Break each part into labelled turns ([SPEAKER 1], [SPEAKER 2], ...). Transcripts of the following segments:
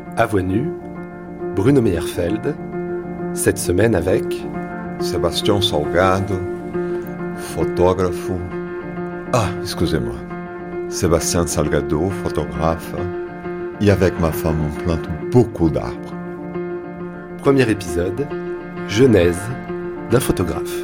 [SPEAKER 1] À Voix nue, Bruno Meyerfeld, cette semaine avec
[SPEAKER 2] Sebastião Salgado, photographe. Excusez-moi. Sébastien Salgado, photographe. Et avec ma femme, on plante beaucoup d'arbres.
[SPEAKER 1] Premier épisode, Genèse d'un photographe.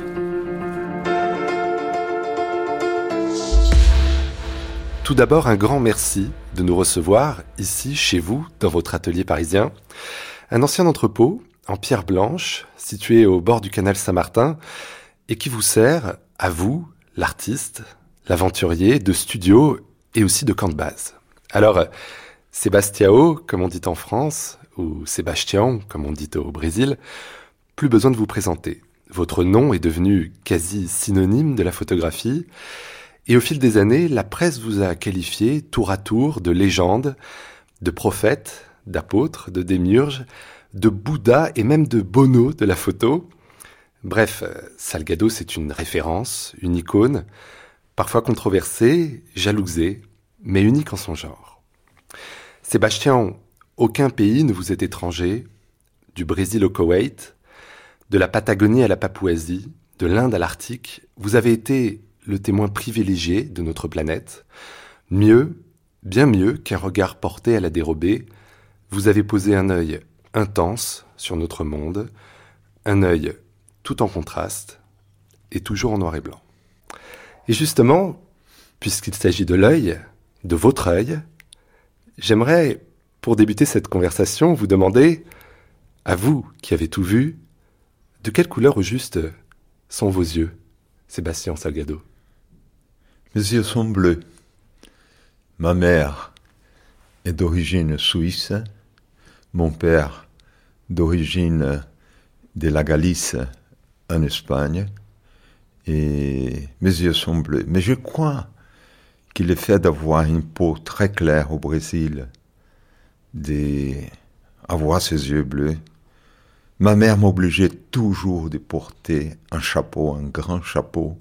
[SPEAKER 1] Tout d'abord, un grand merci de nous recevoir ici, chez vous, dans votre atelier parisien. Un ancien entrepôt en pierre blanche, situé au bord du canal Saint-Martin, et qui vous sert, à vous, l'artiste, l'aventurier, de studio et aussi de camp de base. Alors, Sebastião, comme on dit en France, ou Sebastião, comme on dit au Brésil, plus besoin de vous présenter. Votre nom est devenu quasi synonyme de la photographie, et au fil des années, la presse vous a qualifié tour à tour de légende, de prophète, d'apôtre, de démiurge, de Bouddha et même de Bono de la photo. Bref, Salgado, c'est une référence, une icône, parfois controversée, jalousée, mais unique en son genre. Sebastião, aucun pays ne vous est étranger, du Brésil au Koweït, de la Patagonie à la Papouasie, de l'Inde à l'Arctique, vous avez été le témoin privilégié de notre planète. Mieux, bien mieux qu'un regard porté à la dérobée, vous avez posé un œil intense sur notre monde, un œil tout en contraste et toujours en noir et blanc. Et justement, puisqu'il s'agit de l'œil, de votre œil, j'aimerais, pour débuter cette conversation, vous demander, à vous qui avez tout vu, de quelle couleur au juste sont vos yeux, Sebastião Salgado?
[SPEAKER 2] Mes yeux sont bleus. Ma mère est d'origine suisse, mon père d'origine de la Galice en Espagne, et mes yeux sont bleus. Mais je crois qu'il est fait d'avoir une peau très claire au Brésil, d'avoir ses yeux bleus. Ma mère m'obligeait toujours de porter un chapeau, un grand chapeau,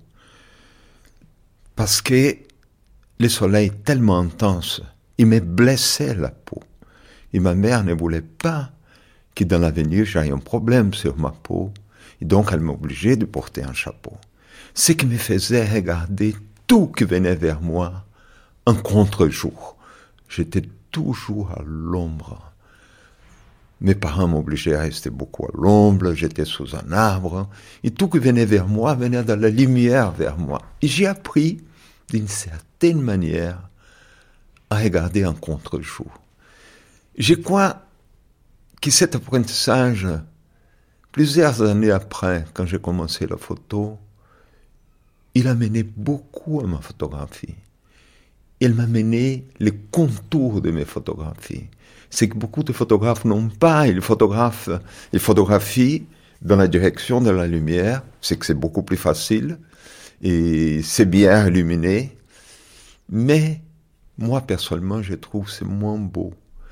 [SPEAKER 2] parce que le soleil tellement intense, il me blessait la peau. Et ma mère ne voulait pas que dans l'avenir j'aie un problème sur ma peau, et donc elle m'obligeait de porter un chapeau. Ce qui me faisait regarder tout qui venait vers moi en contre-jour. J'étais toujours à l'ombre. Mes parents m'obligeaient à rester beaucoup à l'ombre, j'étais sous un arbre, et tout qui venait vers moi venait de la lumière vers moi. Et j'ai appris, d'une certaine manière, à regarder en contre-jour. Je crois que cet apprentissage, plusieurs années après, quand j'ai commencé la photo, il a mené beaucoup à ma photographie. Il m'a mené les contours de mes photographies. C'est que beaucoup de photographes n'ont pas. Ils photographient dans la direction de la lumière. C'est que c'est beaucoup plus facile et c'est bien illuminé. Mais moi, personnellement, je trouve que c'est moins beau.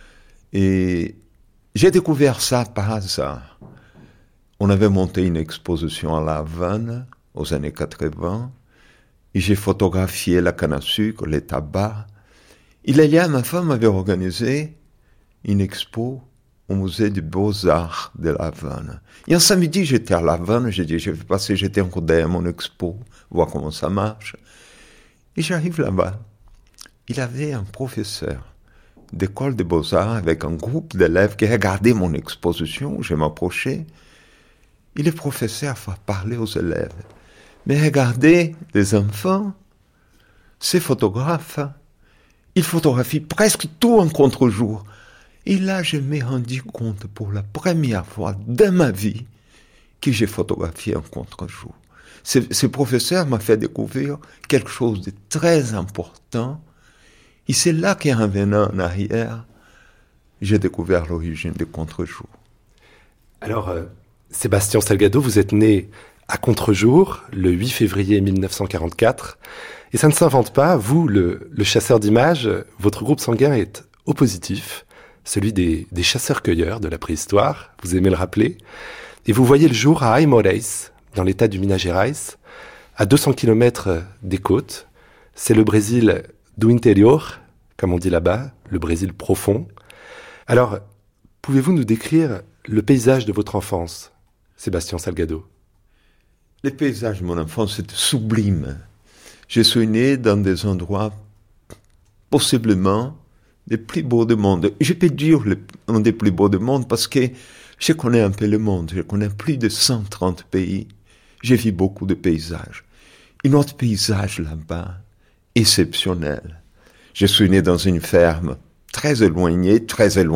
[SPEAKER 2] Et j'ai découvert ça par hasard. On avait monté une exposition à La Havane aux années 80 et j'ai photographié la canne à sucre, les tabacs. Et Lélia, ma femme, avait organisé une expo au musée des Beaux-Arts de La Havane. Et un samedi, j'étais à La Havane, j'ai dit, je vais passer jeter un coup d'œil à mon expo, voir comment ça marche. Et j'arrive là-bas. Il avait un professeur d'école des Beaux-Arts avec un groupe d'élèves qui regardaient mon exposition. Je m'approchais. Et le professeur va parler aux élèves. Mais regardez, les enfants, ces photographes, ils photographient presque tout en contre-jour. Et là, je me rendis compte pour la première fois de ma vie que j'ai photographié en contre-jour. Ce professeur m'a fait découvrir quelque chose de très important. Et c'est là qu'en revenant en arrière, j'ai découvert l'origine du contre-jour.
[SPEAKER 1] Alors, Sebastião Salgado, vous êtes né à contre-jour, le 8 février 1944. Et ça ne s'invente pas, vous, le chasseur d'images, votre groupe sanguin est O positif, celui des chasseurs-cueilleurs de la préhistoire, vous aimez le rappeler. Et vous voyez le jour à Aimorés, dans l'état du Minas Gerais, à 200 km des côtes. C'est le Brésil do interior, comme on dit là-bas, le Brésil profond. Alors, Pouvez-vous nous décrire le paysage de votre enfance, Sébastien Salgado?
[SPEAKER 2] Les paysages de mon enfance étaient sublimes. Je suis né dans des endroits possiblement les plus beaux du monde. Je peux dire un des plus beaux du monde parce que je connais un peu le monde. Je connais plus de 130 pays. J'ai vu beaucoup de paysages. Un autre paysage là-bas, exceptionnel. Je suis né dans une ferme très éloignée,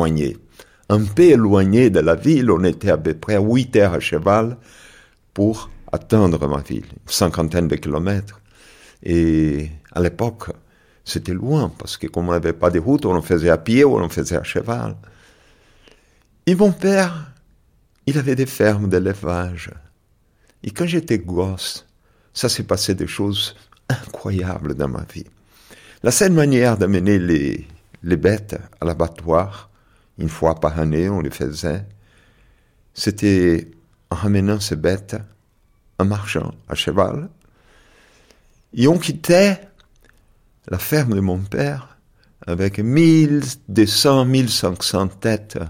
[SPEAKER 2] un peu éloignée de la ville. On était à peu près à 8 heures à cheval pour atteindre ma ville, une cinquantaine de kilomètres. Et à l'époque, c'était loin, parce que comme on n'avait pas de route, on le faisait à pied ou on le faisait à cheval. Et mon père, il avait des fermes d'élevage. Et quand j'étais gosse, ça s'est passé des choses incroyables dans ma vie. La seule manière d'amener les bêtes à l'abattoir, une fois par année, on le faisait, c'était en ramenant ces bêtes, en marchant à cheval. Et on quittait la ferme de mon père avec 1200, 1500 têtes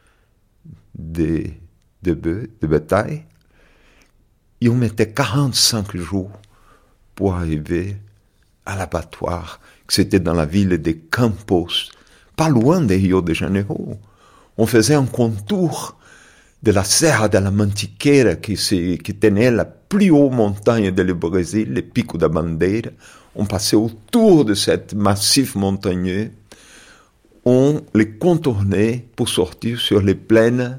[SPEAKER 2] de bétail. Et on mettait 45 jours pour arriver à l'abattoir, que c'était dans la ville de Campos, pas loin de Rio de Janeiro. On faisait un contour de la Serra de la Mantiqueira, qui tenait la plus haute montagne du Brésil, le Pico da Bandeira. On passait autour de cette massif montagneux. On les contournait pour sortir sur les plaines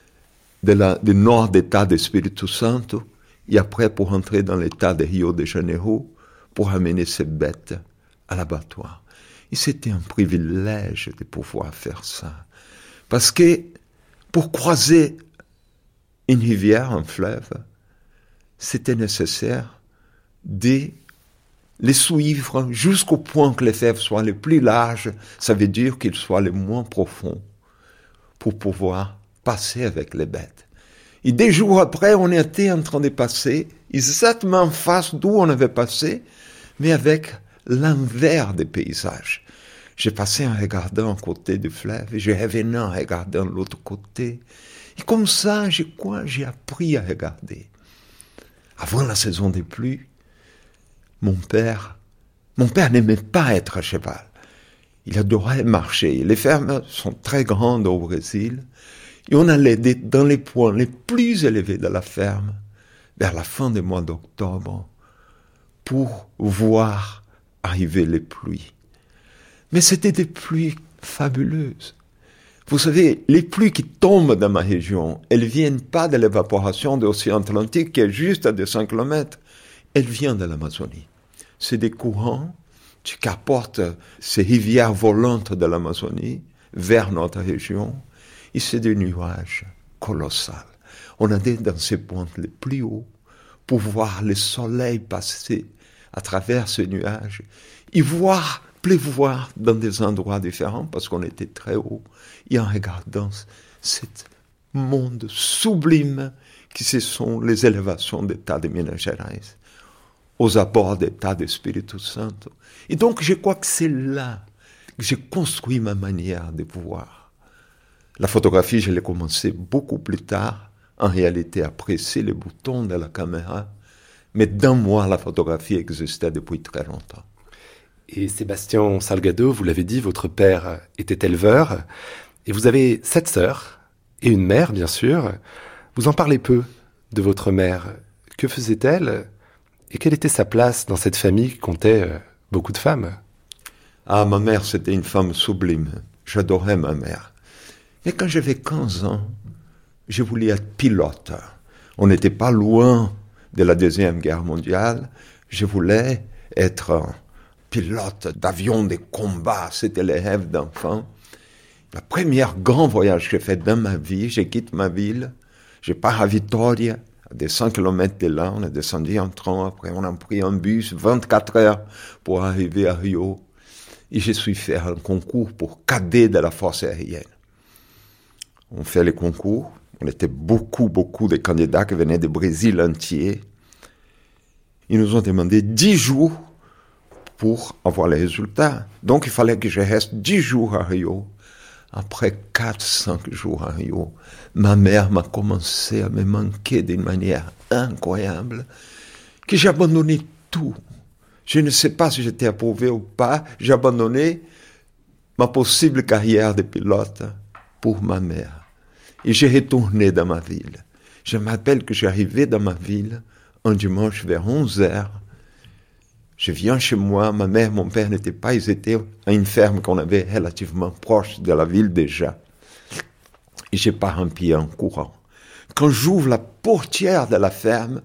[SPEAKER 2] du nord d'État d'Espírito Santo et après pour entrer dans l'État de Rio de Janeiro pour amener ces bêtes à l'abattoir. Et c'était un privilège de pouvoir faire ça. Parce que pour croiser une rivière, un fleuve, c'était nécessaire de les suivre jusqu'au point que les fleuves soient les plus larges, ça veut dire qu'ils soient les moins profonds, pour pouvoir passer avec les bêtes. Et des jours après, on était en train de passer, exactement en face d'où on avait passé, mais avec l'envers des paysages. J'ai passé en regardant un côté du fleuve, et je revenais en regardant l'autre côté. Et comme ça, j'ai appris à regarder. Avant la saison des pluies, mon père n'aimait pas être à cheval. Il adorait marcher. Les fermes sont très grandes au Brésil. Et on allait dans les points les plus élevés de la ferme, vers la fin du mois d'octobre, pour voir arriver les pluies. Mais c'était des pluies fabuleuses. Vous savez, les pluies qui tombent dans ma région, elles viennent pas de l'évaporation de l'océan Atlantique qui est juste à 200 km. Elles viennent de l'Amazonie. C'est des courants qui apportent ces rivières volantes de l'Amazonie vers notre région. Et c'est des nuages colossaux. On allait dans ces points les plus hauts pour voir le soleil passer à travers ces nuages et pleuvoir dans des endroits différents parce qu'on était très haut. Et en regardant ce monde sublime qui ce sont les élévations d'État de Minas Gerais, aux abords d'État d'Espírito Santo. Et donc je crois que c'est là que j'ai construit ma manière de voir. La photographie, je l'ai commencé beaucoup plus tard, en réalité à presser les boutons de la caméra, mais dans moi, la photographie existait depuis très longtemps.
[SPEAKER 1] Et Sébastien Salgado, vous l'avez dit, votre père était éleveur, et vous avez 7 sœurs, et une mère, bien sûr. Vous en parlez peu de votre mère. Que faisait-elle, et quelle était sa place dans cette famille qui comptait beaucoup de femmes?
[SPEAKER 2] Ah, ma mère, c'était une femme sublime. J'adorais ma mère. Mais quand j'avais 15 ans, je voulais être pilote. On n'était pas loin de la Deuxième Guerre mondiale. Je voulais être un pilote d'avion de combat. C'était le rêve d'enfant. Le premier grand voyage que j'ai fait dans ma vie, je quitte ma ville, je pars à Vitória, à des 100 km de là, on a descendu en train, après on a pris un bus, 24 heures pour arriver à Rio. Et je suis fait un concours pour cadet de la force aérienne. On fait les concours. On était beaucoup de candidats qui venaient du Brésil entier. Ils nous ont demandé 10 jours pour avoir les résultats. Donc, il fallait que je reste 10 jours à Rio après 4-5 jours à Rio, ma mère m'a commencé à me manquer d'une manière incroyable, que j'ai abandonné tout. Je ne sais pas si j'étais approuvé ou pas, j'ai abandonné ma possible carrière de pilote pour ma mère. Et j'ai retourné dans ma ville. Je me rappelle que j'arrivais dans ma ville un dimanche vers 11h. Je viens chez moi, ma mère, mon père n'étaient pas, ils étaient à une ferme qu'on avait relativement proche de la ville déjà. Et je pars en pied en courant. Quand j'ouvre la portière de la ferme,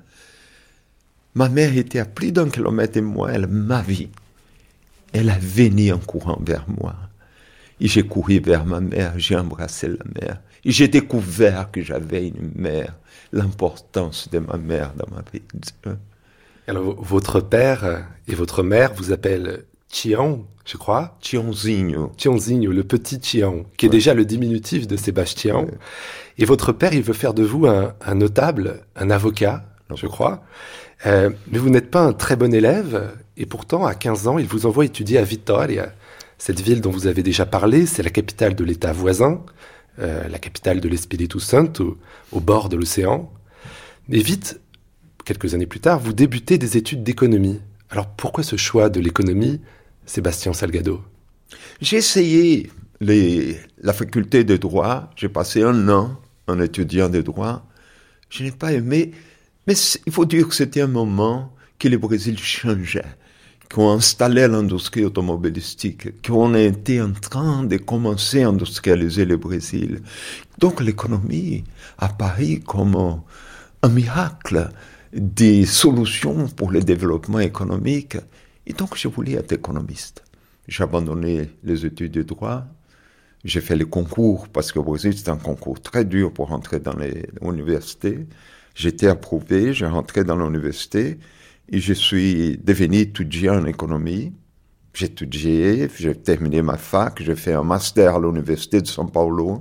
[SPEAKER 2] ma mère était à plus d'1 kilomètre de moi, elle m'a vu. Elle a venu en courant vers moi. Et j'ai couru vers ma mère, j'ai embrassé la mère. Et j'ai découvert que j'avais une mère, l'importance de ma mère dans ma vie.
[SPEAKER 1] Alors, votre père et votre mère vous appellent Tião, je crois.
[SPEAKER 2] Tiãozinho.
[SPEAKER 1] Tiãozinho, le petit Tião, qui est déjà le diminutif de Sébastien.
[SPEAKER 2] Ouais.
[SPEAKER 1] Et votre père, il veut faire de vous un notable, un avocat, je crois. Mais vous n'êtes pas un très bon élève. Et pourtant, à 15 ans, il vous envoie étudier à Vitória. Cette ville dont vous avez déjà parlé, c'est la capitale de l'État voisin, la capitale de l'Espírito Santo, au bord de l'océan. Et vite, quelques années plus tard, vous débutez des études d'économie. Alors pourquoi ce choix de l'économie, Sébastien Salgado?
[SPEAKER 2] J'ai essayé la faculté de droit, j'ai passé 1 an en étudiant de droit. Je n'ai pas aimé, mais il faut dire que c'était un moment que le Brésil changeait, qu'on installait l'industrie automobilistique, qu'on était en train de commencer à industrialiser le Brésil. Donc l'économie apparaît comme un miracle des solutions pour le développement économique. Et donc je voulais être économiste. J'ai abandonné les études de droit. J'ai fait les concours, parce qu'au Brésil, c'est un concours très dur pour rentrer dans l'université. J'étais approuvé, j'ai rentré dans l'université et je suis devenu étudiant en économie. J'ai étudié, j'ai terminé ma fac, j'ai fait un master à l'université de São Paulo.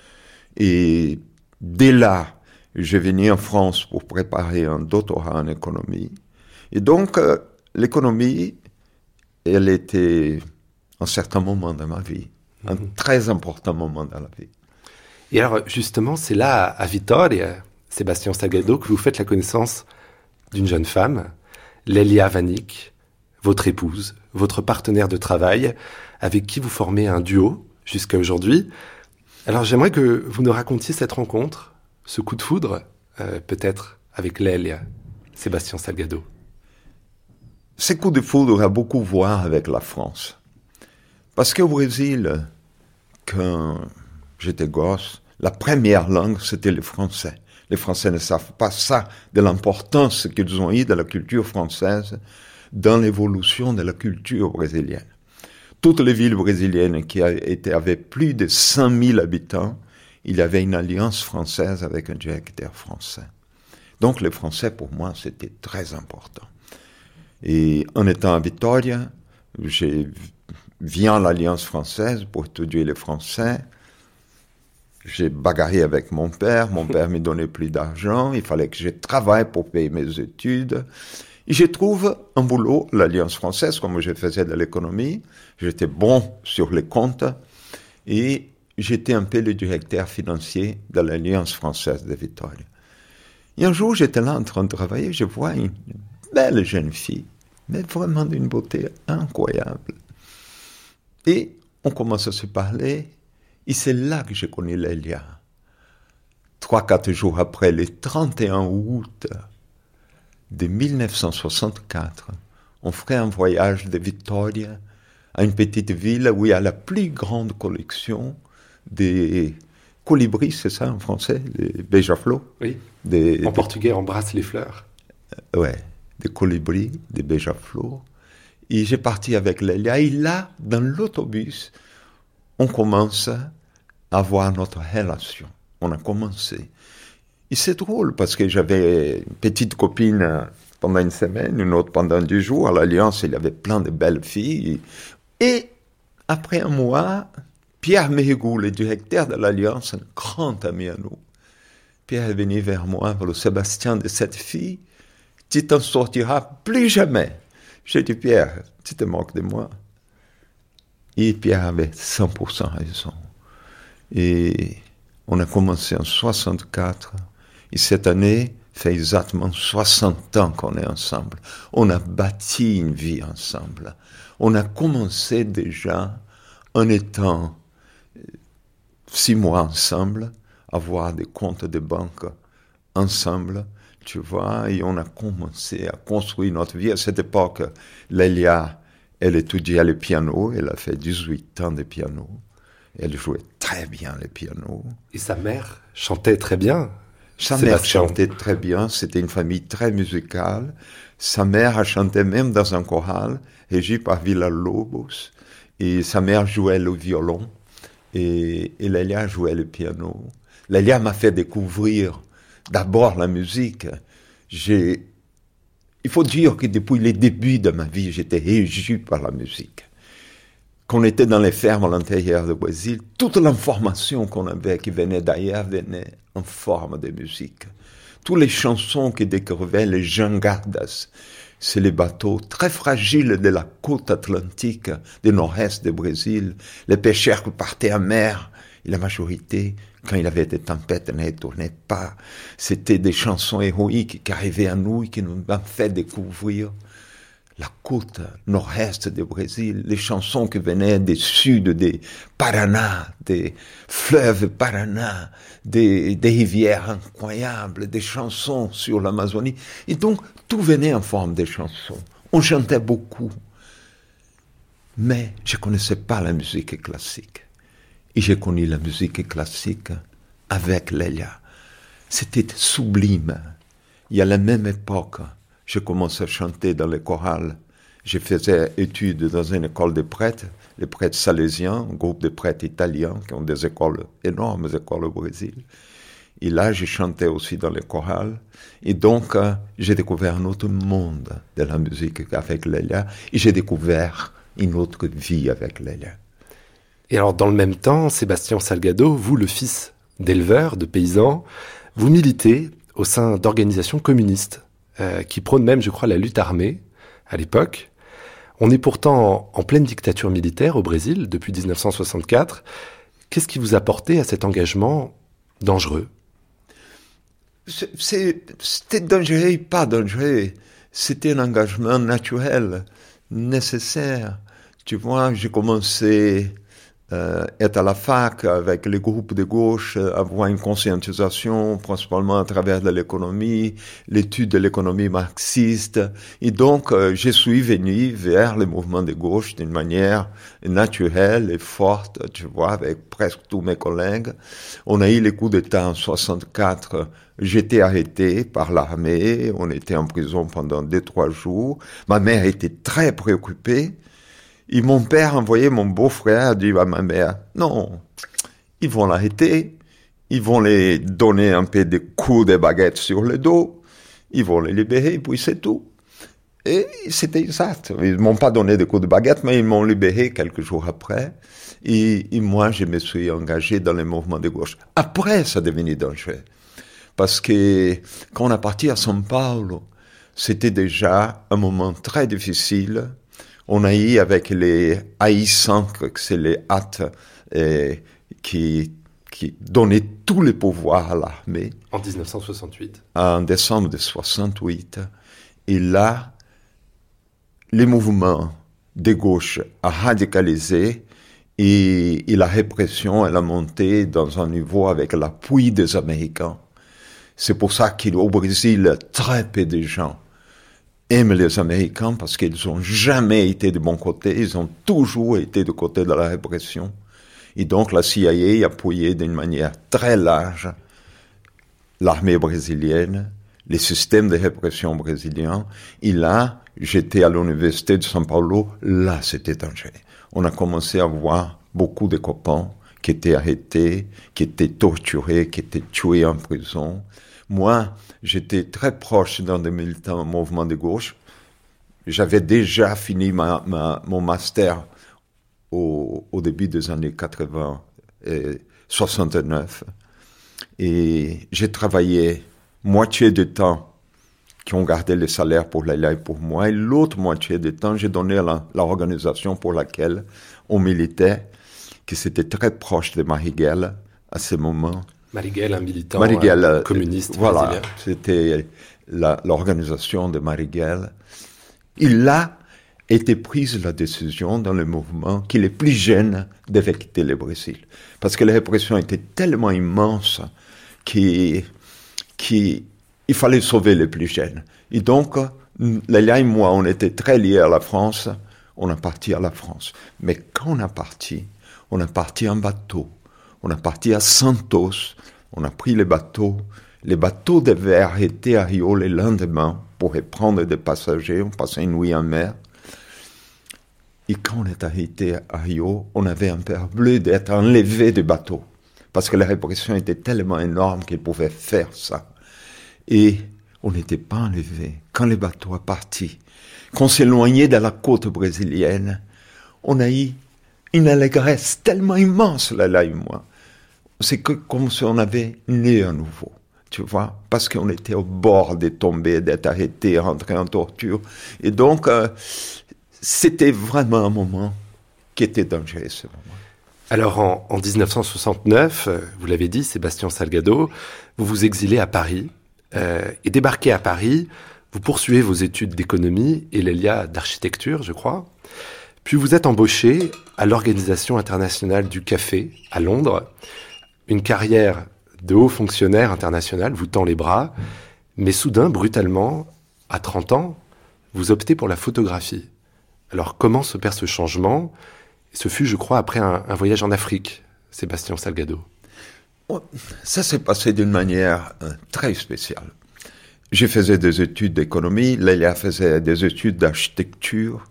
[SPEAKER 2] Et dès là, je venu en France pour préparer un doctorat en économie. Et donc, l'économie, elle était un certain moment dans ma vie, un très important moment dans la vie.
[SPEAKER 1] Et alors, justement, c'est là, à Vitória, Sébastien Salgado, que vous faites la connaissance d'une jeune femme, Lélia Vanik, votre épouse, votre partenaire de travail, avec qui vous formez un duo jusqu'à aujourd'hui. Alors, j'aimerais que vous nous racontiez cette rencontre, ce coup de foudre, peut-être avec Lélia, Sébastien Salgado.
[SPEAKER 2] Ce coup de foudre a beaucoup à voir avec la France. Parce qu'au Brésil, quand j'étais gosse, la première langue, c'était le français. Les Français ne savent pas ça, de l'importance qu'ils ont eu de la culture française dans l'évolution de la culture brésilienne. Toutes les villes brésiliennes qui avaient plus de 100 000 habitants, il y avait une alliance française avec un directeur français. Donc les Français, pour moi, c'était très important. Et en étant à Vitória, j'ai viens à l'Alliance française pour étudier le français. J'ai bagarré avec mon père me donnait plus d'argent, il fallait que je travaille pour payer mes études. Et je trouve un boulot à l'Alliance française, comme je faisais de l'économie. J'étais bon sur les comptes et j'étais un peu le directeur financier de l'Alliance française de Vitória. Et un jour, j'étais là en train de travailler, je vois une belle jeune fille, mais vraiment d'une beauté incroyable. Et on commence à se parler, et c'est là que j'ai connu Lélia. 3-4 jours après, le 31 août de 1964, on ferait un voyage de Vitória à une petite ville où il y a la plus grande collection des colibris, c'est ça en français, les beija-flor.
[SPEAKER 1] Oui, en portugais, embrasse les fleurs.
[SPEAKER 2] Ouais, des colibris, des beija-flor. Et j'ai parti avec Lélia, et là, dans l'autobus, on commence à avoir notre relation. On a commencé. Et c'est drôle, parce que j'avais une petite copine pendant une semaine, une autre pendant 2 jours. À l'Alliance, il y avait plein de belles filles. Et après un mois, Pierre Mérigou, le directeur de l'Alliance, un grand ami à nous, Pierre est venu vers moi, le Sébastien de cette fille, tu t'en sortiras plus jamais. J'ai dit, Pierre, tu te moques de moi. Et Pierre avait 100% raison. Et on a commencé en 64. Et cette année fait exactement 60 ans qu'on est ensemble. On a bâti une vie ensemble. On a commencé déjà en étant 6 mois ensemble, avoir des comptes de banque ensemble, tu vois, et on a commencé à construire notre vie. À cette époque, Lélia, elle étudiait le piano, elle a fait 18 ans de piano. Elle jouait très bien le piano.
[SPEAKER 1] Et sa mère chantait très bien.
[SPEAKER 2] Sa mère chantait très bien, c'était une famille très musicale. Sa mère a chanté même dans un choral, régi par Villa-Lobos. Et sa mère jouait le violon. Et Lélia jouait le piano. Lélia m'a fait découvrir d'abord la musique. Il faut dire que depuis les débuts de ma vie, j'étais régi par la musique. Quand on était dans les fermes à l'intérieur du Brésil, toute l'information qu'on avait qui venait d'ailleurs venait en forme de musique. Toutes les chansons que découvraient les jangadas, c'est les bateaux très fragiles de la côte atlantique du nord-est du Brésil, les pêcheurs qui partaient en mer, et la majorité, quand il y avait des tempêtes, ne retournaient pas. C'était des chansons héroïques qui arrivaient à nous et qui nous ont fait découvrir la côte nord-est du Brésil, les chansons qui venaient du sud des Paraná, des fleuves Paraná, des rivières incroyables, des chansons sur l'Amazonie. Et donc, tout venait en forme de chansons. On chantait beaucoup. Mais je ne connaissais pas la musique classique. Et j'ai connu la musique classique avec Lélia. C'était sublime. Et à la même époque, j'ai commencé à chanter dans les chorales. Je faisais études dans une école de prêtres, les prêtres salésiens, un groupe de prêtres italiens qui ont des écoles, énormes écoles au Brésil. Et là, j'ai chanté aussi dans les chorales. Et donc, j'ai découvert un autre monde de la musique avec Lélia. Et j'ai découvert une autre vie avec Lélia.
[SPEAKER 1] Et alors, dans le même temps, Sébastien Salgado, vous, le fils d'éleveurs, de paysans, vous militez au sein d'organisations communistes qui prônent même, je crois, la lutte armée à l'époque. On est pourtant en pleine dictature militaire au Brésil depuis 1964. Qu'est-ce qui vous a porté à cet engagement dangereux ?
[SPEAKER 2] C'était dangereux et pas dangereux. C'était un engagement naturel, nécessaire. Tu vois, j'ai commencé être à la fac avec les groupes de gauche, avoir une conscientisation principalement à travers de l'économie, l'étude de l'économie marxiste. Et donc, je suis venu vers les mouvements de gauche d'une manière naturelle et forte, tu vois, avec presque tous mes collègues. On a eu les coups d'État en 64. J'étais arrêté par l'armée. On était en prison pendant 2-3 jours. Ma mère était très préoccupée. Et mon père envoyait mon beau-frère dire à ma mère, non, ils vont l'arrêter, ils vont les donner un peu de coups de baguette sur le dos, ils vont les libérer, puis c'est tout. Et c'était exact. Ils m'ont pas donné de coups de baguette, mais ils m'ont libéré quelques jours après. Et moi, je me suis engagé dans les mouvements de gauche. Après, ça est devenu dangereux. Parce que quand on est parti à São Paulo, c'était déjà un moment très difficile. On a eu avec les AI-5, c'est les hâtes qui donnaient tous les pouvoirs à l'armée.
[SPEAKER 1] En 1968.
[SPEAKER 2] En décembre de 68. Et là, les mouvements de gauche a radicalisé et la répression, elle a monté dans un niveau avec l'appui des Américains. C'est pour ça qu'au Brésil, très peu de gens aiment les Américains parce qu'ils n'ont jamais été de bon côté, ils ont toujours été du côté de la répression. Et donc la CIA appuyait d'une manière très large l'armée brésilienne, les systèmes de répression brésiliens. Et là, j'étais à l'université de São Paulo, là c'était dangereux. On a commencé à voir beaucoup de copains qui étaient arrêtés, qui étaient torturés, qui étaient tués en prison. Moi, j'étais très proche d'un des militants mouvement de gauche. J'avais déjà fini mon master au début des années 80 et 69. Et j'ai travaillé moitié du temps qui ont gardé le salaire pour Lélia et pour moi. Et l'autre moitié du temps, j'ai donné à l'organisation pour laquelle on militait. qui c'était très proche de Marighella à ce moment.
[SPEAKER 1] Marighella, un militant communiste
[SPEAKER 2] voilà,
[SPEAKER 1] brésilien.
[SPEAKER 2] C'était l'organisation de Marighella. Il a été prise la décision dans le mouvement qu'il est plus jeune devait quitter le Brésil. Parce que la répression était tellement immense qu'il fallait sauver les plus jeunes. Et donc, Lélia et moi, on était très liés à la France. On a parti à la France. Mais quand on a parti en bateau. On a parti à Santos. On a pris les bateaux. Les bateaux devaient arrêter à Rio le lendemain pour prendre des passagers. On passait une nuit en mer. Et quand on est arrêté à Rio, on avait un peur bleu d'être enlevé du bateau. Parce que la répression était tellement énorme qu'il pouvait faire ça. Et on n'était pas enlevé. Quand le bateau est parti, qu'on s'éloignait de la côte brésilienne, on a eu une allégresse tellement immense, Lélia et moi. C'est comme si on avait né à nouveau, tu vois, parce qu'on était au bord de tomber, d'être arrêté, rentrer en torture. Et donc, c'était vraiment un moment qui était dangereux, ce moment.
[SPEAKER 1] Alors, en 1969, vous l'avez dit, Sébastien Salgado, vous vous exilez à Paris, et débarquez à Paris, vous poursuivez vos études d'économie et Lélia d'architecture, je crois. Puis vous êtes embauché à l'Organisation internationale du café à Londres. Une carrière de haut fonctionnaire international vous tend les bras, mais soudain, brutalement, à 30 ans, vous optez pour la photographie. Alors comment s'opère ce changement ? Ce fut, je crois, après un voyage en Afrique, Sébastien Salgado.
[SPEAKER 2] Ça s'est passé d'une manière très spéciale. Je faisais des études d'économie, Lélia faisait des études d'architecture.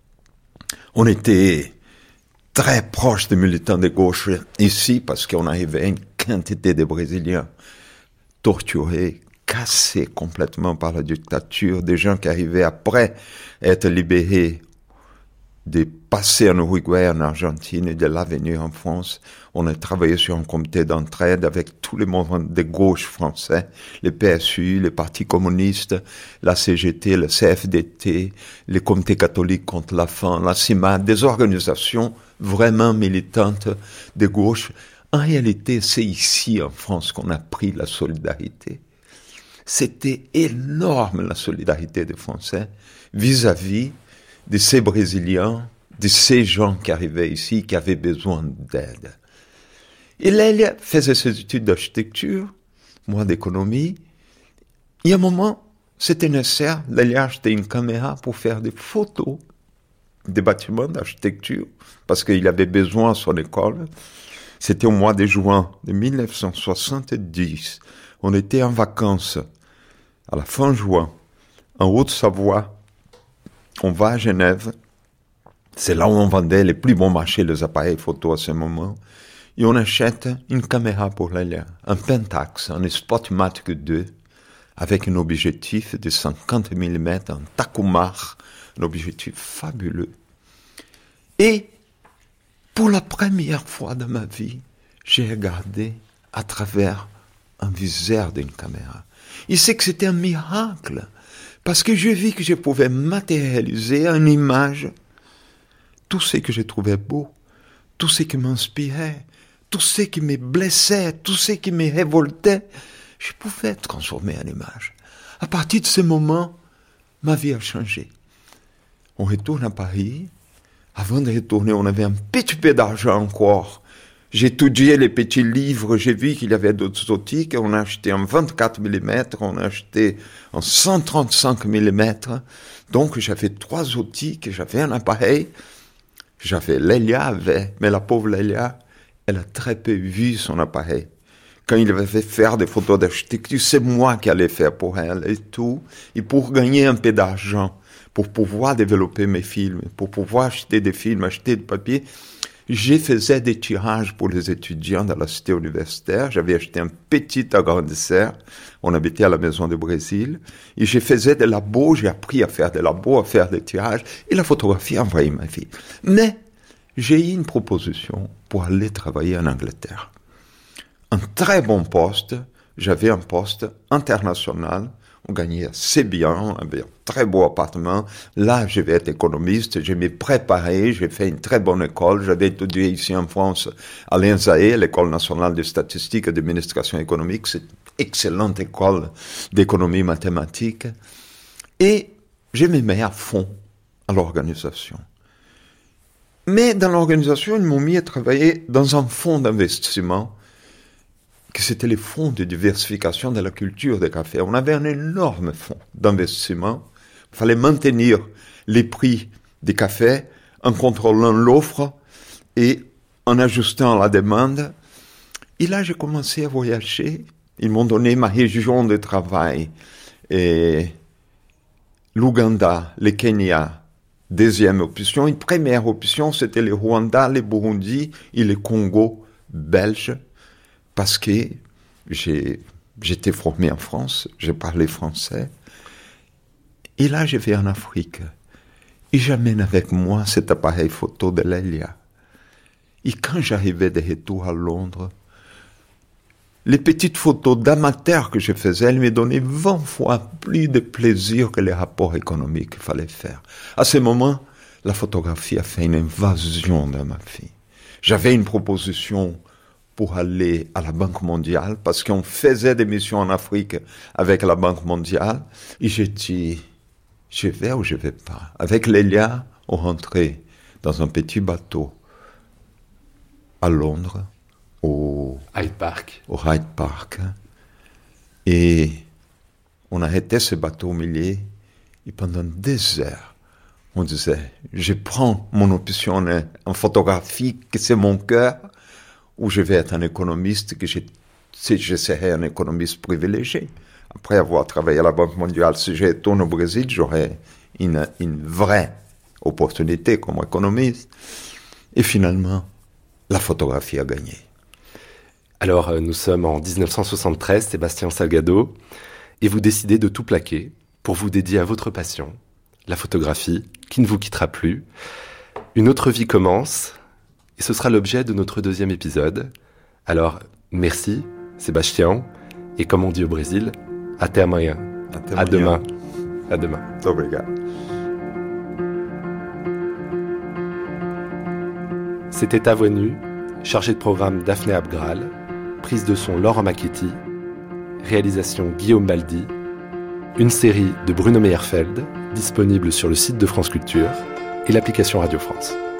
[SPEAKER 2] On était très proches des militants de gauche ici parce qu'on arrivait à une quantité de Brésiliens torturés, cassés complètement par la dictature, des gens qui arrivaient après être libérés, de passer en Uruguay, en Argentine et de là venir en France. On a travaillé sur un comité d'entraide avec tous les mouvements de gauche français, les PSU, les partis communistes, la CGT, le CFDT, les comités catholiques contre la faim, la CIMAD, des organisations vraiment militantes de gauche. En réalité, c'est ici en France qu'on a pris la solidarité. C'était énorme la solidarité des Français vis-à-vis de ces Brésiliens, de ces gens qui arrivaient ici, qui avaient besoin d'aide. Et Lélia faisait ses études d'architecture, moi d'économie. Il y a un moment, c'était nécessaire, Lélia achetait une caméra pour faire des photos des bâtiments d'architecture, parce qu'il avait besoin à son école. C'était au mois de juin de 1970. On était en vacances à la fin juin, en Haute-Savoie. On va à Genève, c'est là où on vendait les plus bons marchés, les appareils photo à ce moment, et on achète une caméra pour Lélia, un Pentax, un Spotmatic 2, avec un objectif de 50 mm, un Takumar, un objectif fabuleux. Et pour la première fois de ma vie, j'ai regardé à travers un viseur d'une caméra. Et c'est que c'était un miracle. Parce que j'ai vu que je pouvais matérialiser en image tout ce que je trouvais beau, tout ce qui m'inspirait, tout ce qui me blessait, tout ce qui me révoltait. Je pouvais transformer en image. À partir de ce moment, ma vie a changé. On retourne à Paris. Avant de retourner, on avait un petit peu d'argent encore. J'ai étudié les petits livres, j'ai vu qu'il y avait d'autres optiques, on a acheté en 24 mm, on a acheté en 135 mm. Donc j'avais 3 optiques, j'avais un appareil, Lélia avait, mais la pauvre Lélia, elle a très peu vu son appareil. Quand il avait fait faire des photos d'architecture, c'est moi qui allais faire pour elle et tout. Et pour gagner un peu d'argent, pour pouvoir développer mes films, pour pouvoir acheter des films, acheter du papier, je faisais des tirages pour les étudiants dans la cité universitaire. J'avais acheté un petit agrandisseur. On habitait à la maison du Brésil. Et je faisais des labos. J'ai appris à faire des labos, à faire des tirages. Et la photographie a envahi ma vie. Mais j'ai eu une proposition pour aller travailler en Angleterre. Un très bon poste. J'avais un poste international On gagnait assez bien, un très beau appartement. Là, je vais être économiste. Je m'ai préparé, j'ai fait une très bonne école. J'avais étudié ici en France à l'INSAE, l'École nationale de statistique et d'administration économique. C'est une excellente école d'économie mathématique. Et je me mets à fond à l'organisation. Mais dans l'organisation, ils m'ont mis à travailler dans un fonds d'investissement, que c'était les fonds de diversification de la culture des cafés. On avait un énorme fonds d'investissement. Il fallait maintenir les prix des cafés en contrôlant l'offre et en ajustant la demande. Et là, j'ai commencé à voyager. Ils m'ont donné ma région de travail. Et l'Ouganda, le Kenya, deuxième option. Une première option, c'était le Rwanda, le Burundi et le Congo belge. Parce que j'étais formé en France, je parlais français. Et là, je vais en Afrique. Et j'amène avec moi cet appareil photo de Lélia. Et quand j'arrivais de retour à Londres, les petites photos d'amateurs que je faisais, elles me donnaient 20 fois plus de plaisir que les rapports économiques qu'il fallait faire. À ce moment, la photographie a fait une invasion dans ma vie. J'avais une proposition pour aller à la Banque mondiale, parce qu'on faisait des missions en Afrique avec la Banque mondiale, et j'ai dit, je vais ou je vais pas. Avec Lélia, on rentrait dans un petit bateau à Londres, au Hyde Park, et on arrêtait ce bateau au milieu, et pendant des heures, on disait, je prends mon option en photographie, que c'est mon cœur, ou je vais être un économiste, que je serai un économiste privilégié. Après avoir travaillé à la Banque mondiale, si je retourne au Brésil, j'aurai une vraie opportunité comme économiste. Et finalement, la photographie a gagné.
[SPEAKER 1] Alors, nous sommes en 1973, Sébastien Salgado, et vous décidez de tout plaquer pour vous dédier à votre passion, la photographie, qui ne vous quittera plus. Une autre vie commence, et ce sera l'objet de notre deuxième épisode. Alors, merci, Sébastien, et comme on dit au Brésil, até amanhã. À demain. À demain.
[SPEAKER 2] Obrigado.
[SPEAKER 1] C'était À Voix Nue, chargé de programme Daphné Abgral, prise de son Laurent Macchetti, réalisation Guillaume Baldi, une série de Bruno Meyerfeld, disponible sur le site de France Culture et l'application Radio France.